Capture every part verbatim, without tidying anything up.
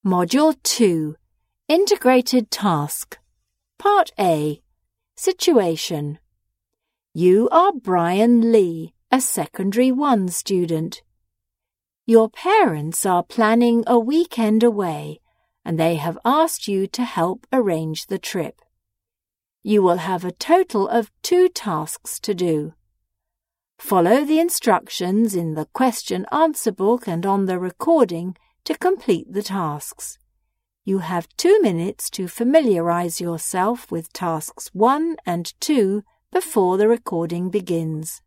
Module two, Integrated Task. Part A, Situation. You are Brian Lee, a Secondary one student. Your parents are planning a weekend away, and they have asked you to help arrange the trip. You will have a total of two tasks to do. Follow the instructions in the question-answer book and on the recording to complete the tasks. You have two minutes to familiarize yourself with tasks one and two before the recording begins.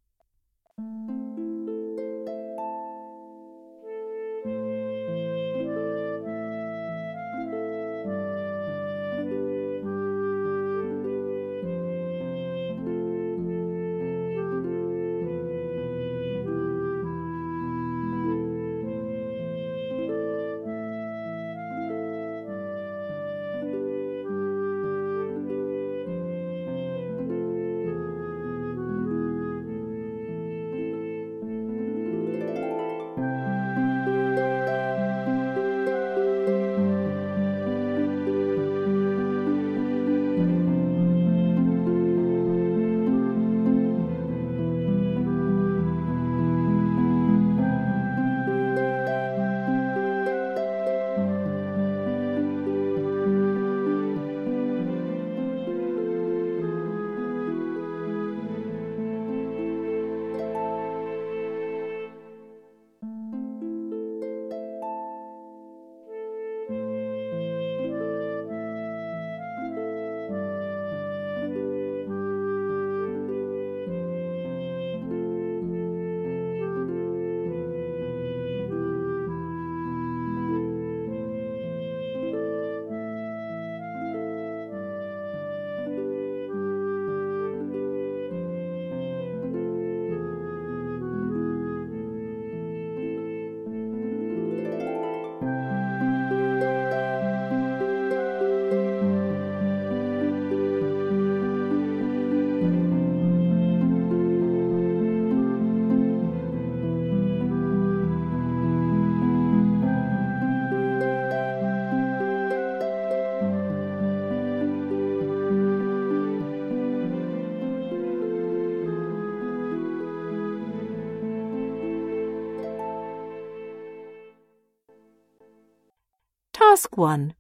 Task one.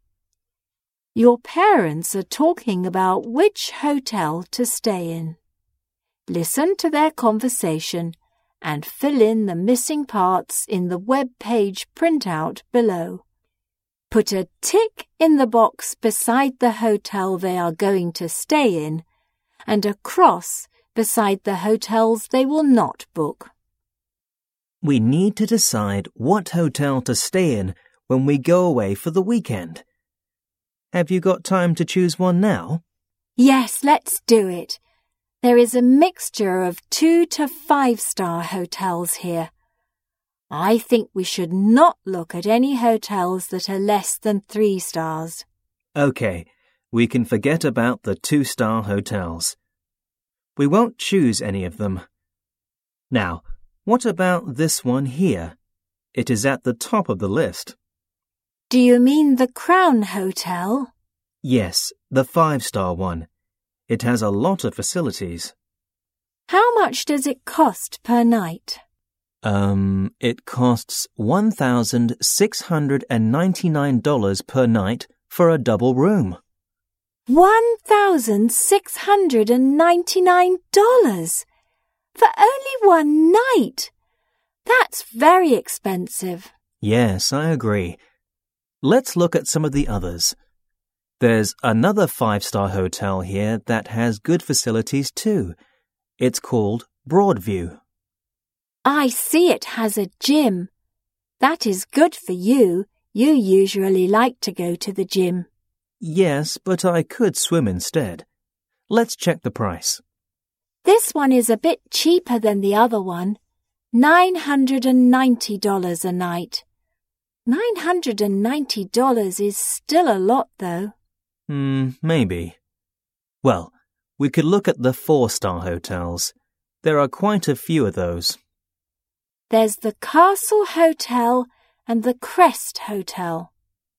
Your parents are talking about which hotel to stay in. Listen to their conversation and fill in the missing parts in the web page printout below. Put a tick in the box beside the hotel they are going to stay in and a cross beside the hotels they will not book. We need to decide what hotel to stay in when we go away for the weekend. Have you got time to choose one now? Yes, let's do it. There is a mixture of two to five-star hotels here. I think we should not look at any hotels that are less than three stars. Okay, we can forget about the two-star hotels. We won't choose any of them. Now, what about this one here? It is at the top of the list. Do you mean the Crown Hotel? Yes, the five-star one. It has a lot of facilities. How much does it cost per night? Um, it costs one thousand six hundred ninety-nine dollars per night for a double room. one thousand six hundred ninety-nine dollars? For only one night? That's very expensive. Yes, I agree. Let's look at some of the others. There's another five-star hotel here that has good facilities too. It's called Broadview. I see it has a gym. That is good for you. You usually like to go to the gym. Yes, but I could swim instead. Let's check the price. This one is a bit cheaper than the other one. nine hundred ninety dollars a night. nine hundred ninety dollars is still a lot, though. Hmm, maybe. Well, we could look at the four-star hotels. There are quite a few of those. There's the Castle Hotel and the Crest Hotel.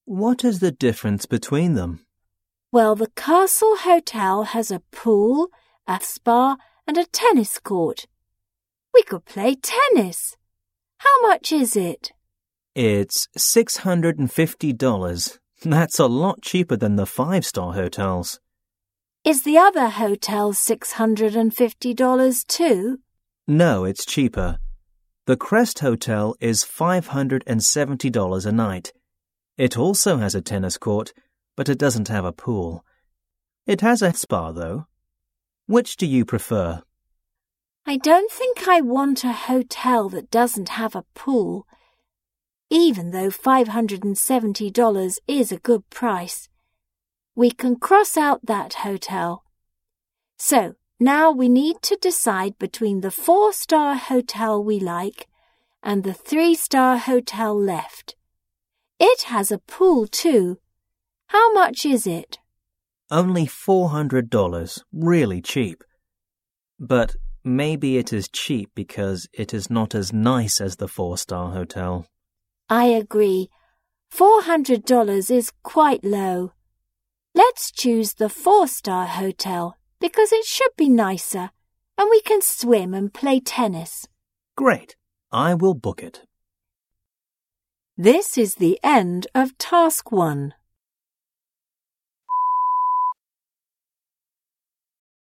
What is the difference between them? Well, the Castle Hotel has a pool, a spa, and a tennis court. We could play tennis. How much is it? It's six hundred fifty dollars. That's a lot cheaper than the five-star hotels. Is the other hotel six hundred fifty dollars too? No, it's cheaper. The Crest Hotel is five hundred seventy dollars a night. It also has a tennis court, but it doesn't have a pool. It has a spa, though. Which do you prefer? I don't think I want a hotel that doesn't have a pool, even though five hundred seventy dollars is a good price. We can cross out that hotel. So, now we need to decide between the four-star hotel we like and the three-star hotel left. It has a pool too. How much is it? Only four hundred dollars, really cheap. But maybe it is cheap because it is not as nice as the four-star hotel. I agree. four hundred dollars is quite low. Let's choose the four-star hotel because it should be nicer and we can swim and play tennis. Great. I will book it. This is the end of Task one.